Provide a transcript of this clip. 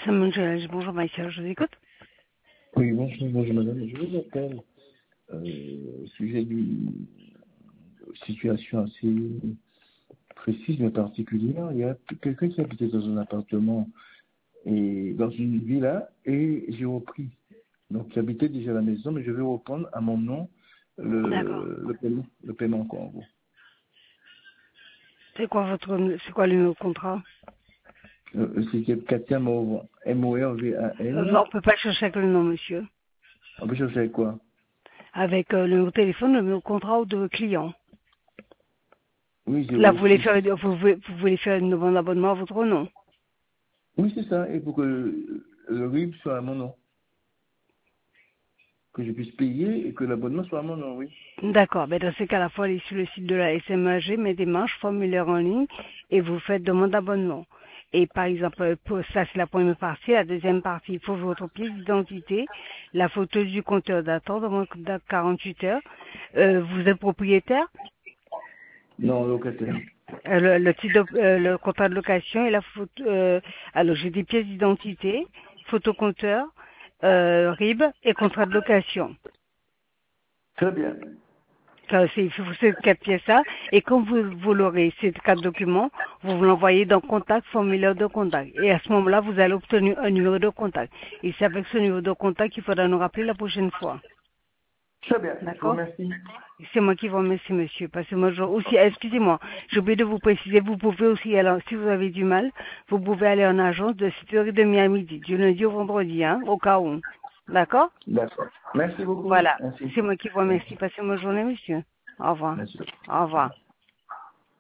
Simon Gelage, bonjour Maïssa, je vous écoute. Oui, bonjour madame. Je vous appelle au sujet d'une situation assez précise mais particulière. Il y a quelqu'un qui habitait dans un appartement et dans une villa et j'ai repris. Donc qui habitait déjà à la maison, mais je vais reprendre à mon nom D'accord. le paiement quoi en gros. C'est quoi le numéro de contrat? C'est Katia Morvan, On M-O-R-V-A-N. ne peut pas chercher avec le nom, monsieur. On peut chercher avec quoi? Avec le numéro de téléphone, le numéro de contrat ou de client. Oui, Là, 06. vous voulez faire une demande d'abonnement à votre nom. Oui, c'est ça. Et pour que le RIB soit à mon nom. Que je puisse payer et que l'abonnement soit à mon nom, oui. D'accord. Ben dans ces cas, à la fois, allez sur le site de la SMAG, mes démarches, formulaire en ligne, et vous faites demande d'abonnement. Et par exemple, pour ça, c'est la première partie. La deuxième partie, il faut votre pièce d'identité, la photo du compteur d'attente, dans 48 heures. Vous êtes propriétaire? Non, locataire. Le contrat de location et la photo. Alors, j'ai des pièces d'identité, photocompteur, RIB et contrat de location. Très bien. C'est ces quatre pièces-là. Et quand vous l'aurez, ces quatre documents, vous l'envoyez dans contact, formulaire de contact. Et à ce moment-là, vous allez obtenir un numéro de contact. Et c'est avec ce numéro de contact qu'il faudra nous rappeler la prochaine fois. Très bien. Je vous D'accord? remercie. C'est moi qui vous remercie, monsieur. Parce que moi, aussi, excusez-moi, j'ai oublié de vous préciser, vous pouvez aussi, alors, si vous avez du mal, vous pouvez aller en agence de 7h30 à midi, du lundi au vendredi, hein, au cas où. D'accord? D'accord. Merci beaucoup. Voilà. Merci. C'est moi qui vous remercie. Merci. Passez une bonne journée, monsieur. Au revoir. Merci. Au revoir.